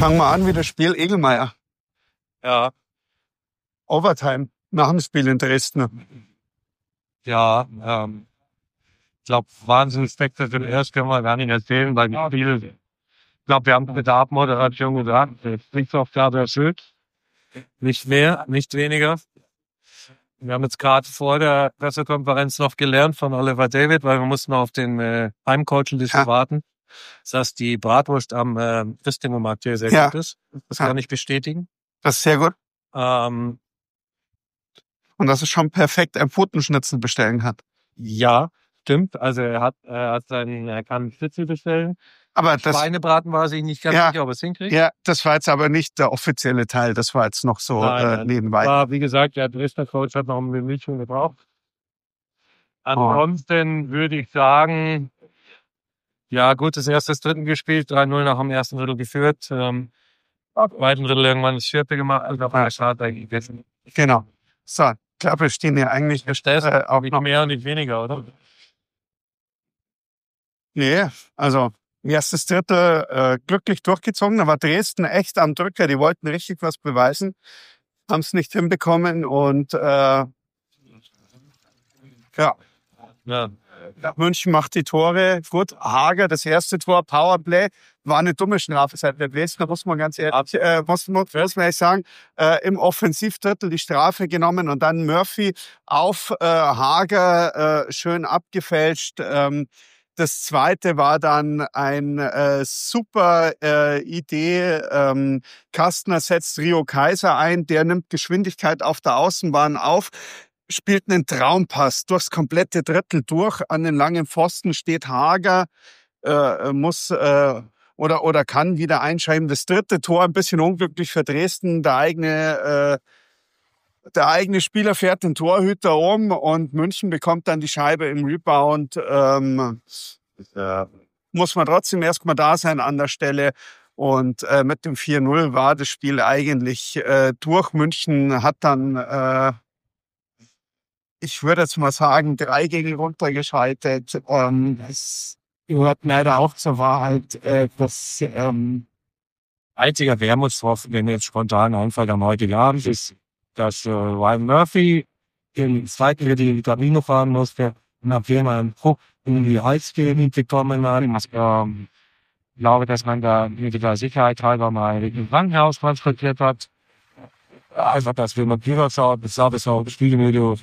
fangen wir an wie das Spiel Egelmeier. Ja, Overtime nach dem Spiel in Dresden. ja, ich glaube, wahnsinnig spektakulär, das können wir gar nicht erzählen, weil die Spiele, ich glaube, wir haben mit der Abmoderation gesagt, Pflichtaufgabe erfüllt. Nicht mehr, nicht weniger. Wir haben jetzt gerade vor der Pressekonferenz noch gelernt von Oliver David, weil wir mussten auf den Heimcoach ein bisschen warten, dass die Bratwurst am Christinger Markt hier sehr gut ist. Das kann ich bestätigen. Das ist sehr gut. Ähm, Und dass er schon perfekt ein Pfotenschnitzel bestellen hat. ja, stimmt. Also er kann Schnitzel bestellen. Aber das, Schweinebraten war sich nicht ganz sicher, ob er es hinkriegt. ja, das war jetzt aber nicht der offizielle Teil. Das war jetzt noch so Nein. nebenbei. War, wie gesagt, der Dresdner Coach hat noch ein Minütchen gebraucht. Ansonsten würde ich sagen, ja gut, das erste Drittel gespielt, 3-0 nach dem ersten Drittel geführt. Im zweiten Drittel irgendwann das vierte gemacht, also auf der Start eigentlich gewesen. Genau. So, ich glaube, wir stehen ja eigentlich auch nicht mehr und nicht weniger, oder? Nee, also erstes Drittel glücklich durchgezogen. Da war Dresden echt am Drücker. Die wollten richtig was beweisen, haben es nicht hinbekommen und München macht die Tore. Gut, Hager, das erste Tor, Powerplay, war eine dumme Strafe seit der Dresdner, muss man ganz ehrlich muss man ehrlich sagen. Im Offensivdrittel die Strafe genommen und dann Murphy auf Hager schön abgefälscht. Das zweite war dann ein super Idee. Kastner setzt Rio Kaiser ein, der nimmt Geschwindigkeit auf der Außenbahn auf, spielt einen Traumpass durchs komplette Drittel durch. An den langen Pfosten steht Hager, muss oder kann wieder einschreiben. Das dritte Tor ein bisschen unglücklich für Dresden. Der eigene Spieler fährt den Torhüter um und München bekommt dann die Scheibe im Rebound. Muss man trotzdem erstmal da sein an der Stelle. Und mit dem 4-0 war das Spiel eigentlich durch. München hat dann, ich würde jetzt mal sagen, 3 gegen runtergeschaltet. Das gehört leider auch zur Wahrheit. Das einziger Wermutstropfen, den jetzt spontan einfällt am heutigen Abend, ist, dass Ryan Murphy den zweiten wieder die Kabine fahren musste, nachdem er einen Druck in die Halsgegend bekommen hat. Ich glaube, dass man da mit der Sicherheit halber mal in ein Krankenhaus transportiert hat. Einfach, dass wir mal Kiefer schauen, das sah das auch Spielvideo.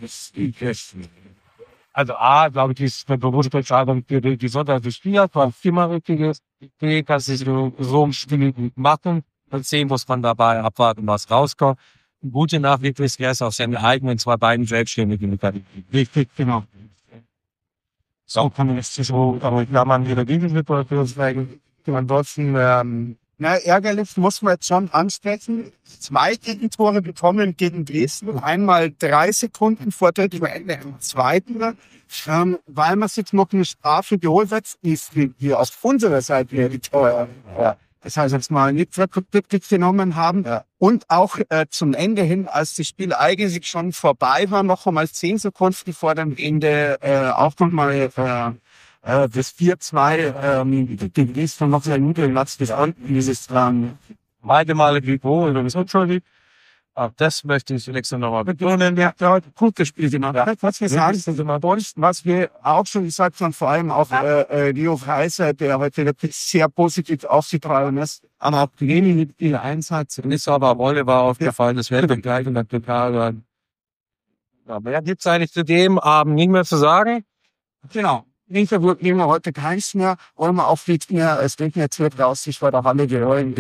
Also glaube ich, die ist eine bewusste Entscheidung für die Gesundheit des Spielers, war immer richtiges. Ich kann sich so ein Spiel machen und sehen, muss man dabei abwarten, was rauskommt. Gute Nachricht ist, er ist auf seine eigenen 2 Beinen selbstständig in der Richtig, genau. So kann man es so, aber wenn man wieder diese Situation zeigen, ansonsten, ärgerlich muss man jetzt schon ansprechen. 2 Gegentore bekommen gegen Dresden. Einmal 3 Sekunden vor Ende im zweiten, weil man sich noch eine Strafe geholt hat, die aus unserer Seite die Tore. Das heißt jetzt mal nicht wirklich genommen haben. Ja. Und auch zum Ende hin, als das Spiel eigentlich schon vorbei war, noch einmal 10 Sekunden vor dem Ende auch nochmal das 4-2 die Dresden noch sehr niedrig hat bis unten dieses beide Male wie Bo oder so, Entschuldigung. Auch das möchte ich zunächst noch mal betonen. Der hat heute gut gespielt. Was wir sagen, was wir auch schon gesagt haben, vor allem auch Rio Kaiser, der heute wirklich sehr positiv aufgetragen ist. Aber auch wenig mit viel Einsatz. Ist aber Rolle war aufgefallen, das wäre gleich und dann total. Ja, mehr gibt's eigentlich zu dem Abend nicht mehr zu sagen. Genau. Interview nehmen wir heute keins mehr, wollen wir auch nicht mehr, es wird jetzt wird raus, ich war da alle gehören,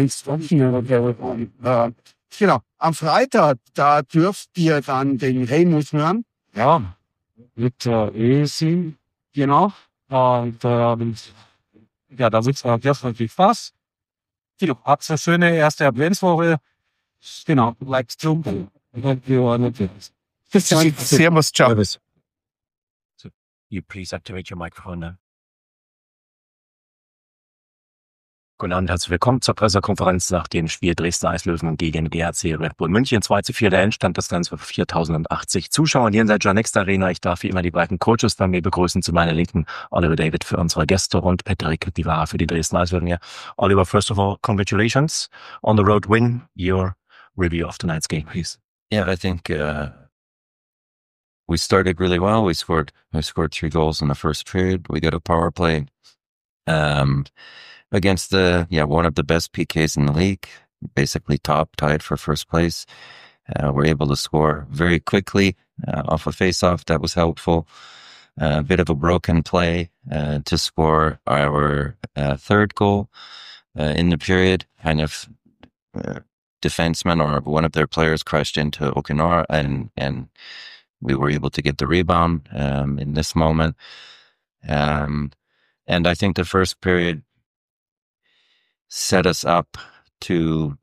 genau. Am Freitag, da dürft ihr dann den Remus hören. Ja, mit Esi, genau. Und ja, da wird's natürlich Spaß. Genau, habt eine schöne erste Adventswoche. Genau, bleibt jung. Servus, ciao. You please activate your microphone now. Guten Abend, herzlich willkommen zur Pressekonferenz nach dem Spiel Dresdner Eislöwen gegen GRC Red Bull München. 2:4 der Endstand, das Ganze für 4.080 Zuschauer hier in der Janext Arena. Ich darf wie immer die beiden Coaches bei mir begrüßen. Zu meiner Linken Oliver David für unsere Gäste und Patrick Divara für die Dresdner Eislöwen hier. Oliver, first of all, congratulations on the road win. Your review of tonight's game, please. Yeah, I think we started really well. We scored 3 goals in the first period. We got a power play against one of the best PKs in the league, basically tied for first place. We're able to score very quickly off a face-off. That was helpful. A bit of a broken play to score our third goal in the period. Kind of defenseman or one of their players crashed into Okinora, and we were able to get the rebound in this moment. And I think the first period set us up to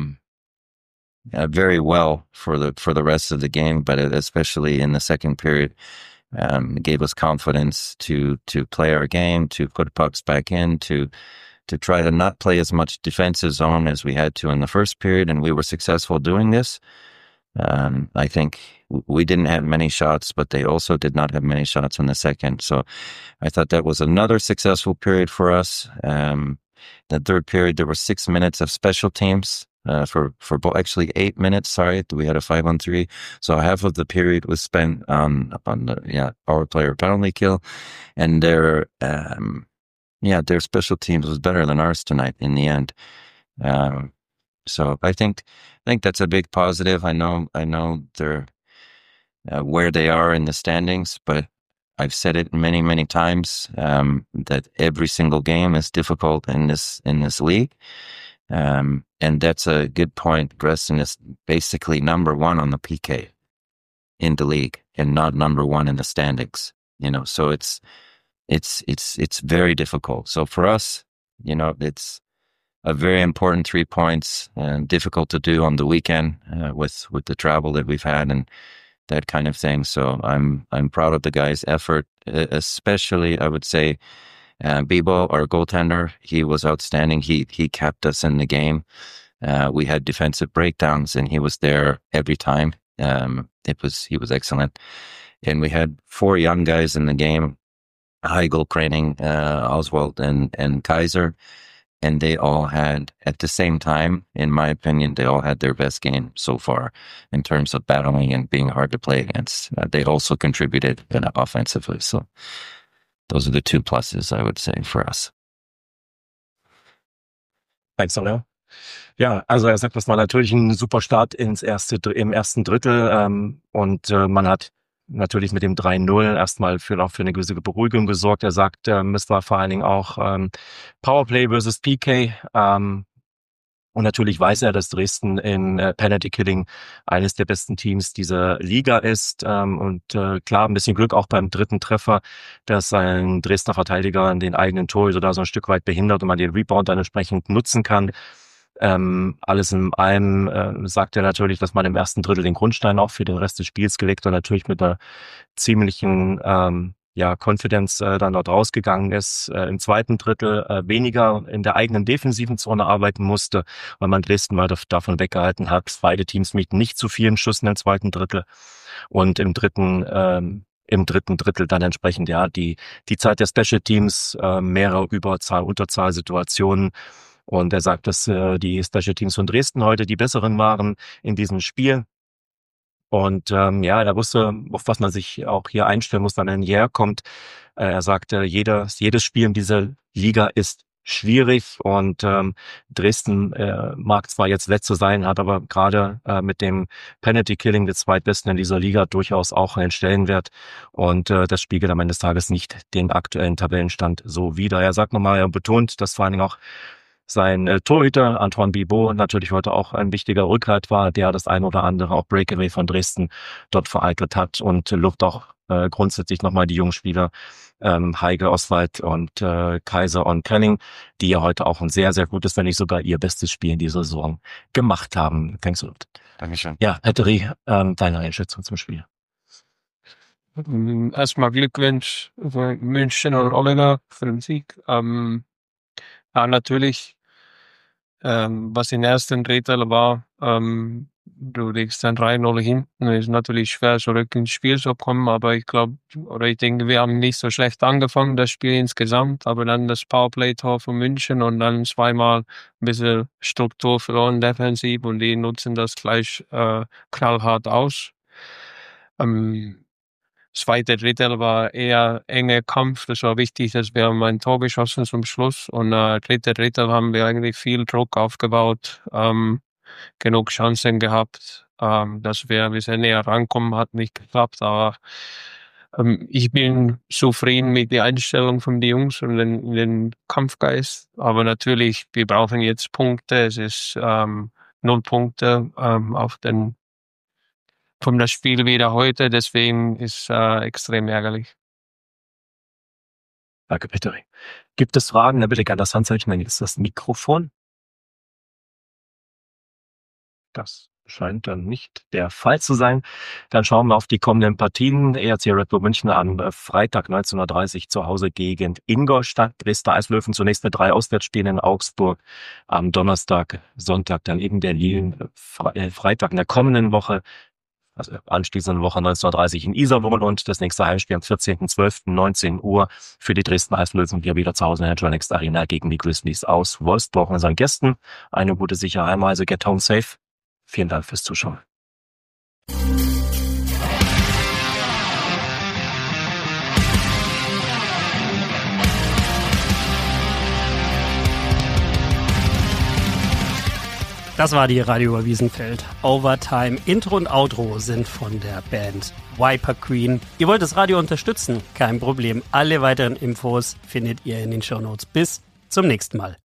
very well for the rest of the game, but especially in the second period, gave us confidence to play our game, to put pucks back in, to try to not play as much defensive zone as we had to in the first period, and we were successful doing this. I think we didn't have many shots, but they also did not have many shots in the second. So I thought that was another successful period for us. The third period, there were 6 minutes of special teams actually 8 minutes. Sorry, we had a 5-on-3. So half of the period was spent on the power play or penalty kill, and their special teams was better than ours tonight in the end. So I think that's a big positive. I know they're where they are in the standings, but I've said it many, many times that every single game is difficult in this league, and that's a good point. Dresden is basically number one on the PK in the league and not number one in the standings. So it's very difficult. So for us, it's a very important 3 points, difficult to do on the weekend with the travel that we've had and that kind of thing. So I'm proud of the guys' effort, especially I would say Bibo, our goaltender. He was outstanding. He kept us in the game. We had defensive breakdowns, and he was there every time. He was excellent. And we had 4 young guys in the game: Heigl, Kraning, Oswald, and Kaiser. And they all had, at the same time, in my opinion, they all had their best game so far in terms of battling and being hard to play against. They also contributed offensively. So those are the 2 pluses, I would say, for us. Thanks, Oliver. Ja, also er sagt, das war natürlich ein super Start im ersten Drittel und man hat natürlich mit dem 3-0 erstmal für eine gewisse Beruhigung gesorgt. Er sagt, es war vor allen Dingen auch Powerplay versus PK. Und natürlich weiß er, dass Dresden in Penalty Killing eines der besten Teams dieser Liga ist. Und klar, ein bisschen Glück auch beim dritten Treffer, dass ein Dresdner Verteidiger den eigenen Torhüter da so ein Stück weit behindert und man den Rebound dann entsprechend nutzen kann. Alles in allem sagt er natürlich, dass man im ersten Drittel den Grundstein auch für den Rest des Spiels gelegt und natürlich mit einer ziemlichen Confidence dann dort rausgegangen ist. Im zweiten Drittel weniger in der eigenen defensiven Zone arbeiten musste, weil man Dresden weiter davon weggehalten hat. Beide Teams mit nicht zu vielen Schüssen im zweiten Drittel und im dritten Drittel dann entsprechend die Zeit der Special Teams, mehrere Unterzahlsituationen. Und er sagt, dass die Special Teams von Dresden heute die besseren waren in diesem Spiel. Und er wusste, auf was man sich auch hier einstellen muss, wenn er hierher kommt. Er sagte, jedes Spiel in dieser Liga ist schwierig und Dresden mag zwar jetzt Letzte sein, hat aber gerade mit dem Penalty Killing der Zweitbesten in dieser Liga durchaus auch einen Stellenwert und das spiegelt am Ende des Tages nicht den aktuellen Tabellenstand so wider. Er sagt nochmal, er betont, dass vor allen Dingen auch sein Torhüter Antoine Bibo natürlich heute auch ein wichtiger Rückhalt war, der das ein oder andere auch Breakaway von Dresden dort vereitelt hat und lobt auch grundsätzlich nochmal die jungen Spieler Heige, Oswald und Kaiser und Kenning, die ja heute auch ein sehr, sehr gutes, wenn nicht sogar ihr bestes Spiel in dieser Saison gemacht haben. Thanks a lot. Dankeschön. Ja, Petteri, deine Einschätzung zum Spiel. Erstmal Glückwunsch für München und Oliver für den Sieg. Natürlich was im ersten Drittel war, du liegst dann 3-0 hinten. Ist natürlich schwer, zurück ins Spiel zu kommen, aber ich denke, wir haben nicht so schlecht angefangen, das Spiel insgesamt, aber dann das Powerplay-Tor von München und dann zweimal ein bisschen Struktur verloren defensiv und die nutzen das gleich knallhart aus. Zweite Drittel war eher enger Kampf. Das war wichtig, dass wir haben ein Tor geschossen zum Schluss. Und dritte Drittel haben wir eigentlich viel Druck aufgebaut, genug Chancen gehabt, dass wir ein bisschen näher rankommen, hat nicht geklappt. Aber ich bin zufrieden mit der Einstellung von den Jungs und den Kampfgeist. Aber natürlich, wir brauchen jetzt Punkte. Es ist 0 Punkte von das Spiel wieder heute, deswegen ist extrem ärgerlich. Danke, Pettering. Gibt es Fragen? Dann bitte gerne das Handzeichen, dann ist das Mikrofon. Das scheint dann nicht der Fall zu sein. Dann schauen wir auf die kommenden Partien. ERC Red Bull München am Freitag 19:30 Uhr zu Hause gegen Ingolstadt. Dresdner Eislöwen zunächst mit 3 Auswärtsspielen in Augsburg. Am Donnerstag, Sonntag dann eben Berlin. Freitag in der kommenden Woche, also anschließende Woche 19:30 in Iserlohn und das nächste Heimspiel am 14.12. 19 Uhr für die Dresdner Eislöwen hier wieder zu Hause in der Jonex Arena gegen die Grizzlies aus Wolfsburg. Unseren Gästen eine gute sichere Heimreise, get home safe. Vielen Dank fürs Zuschauen. Das war die Radio über Wiesenfeld. Overtime, Intro und Outro sind von der Band Viper Queen. Ihr wollt das Radio unterstützen? Kein Problem. Alle weiteren Infos findet ihr in den Shownotes. Bis zum nächsten Mal.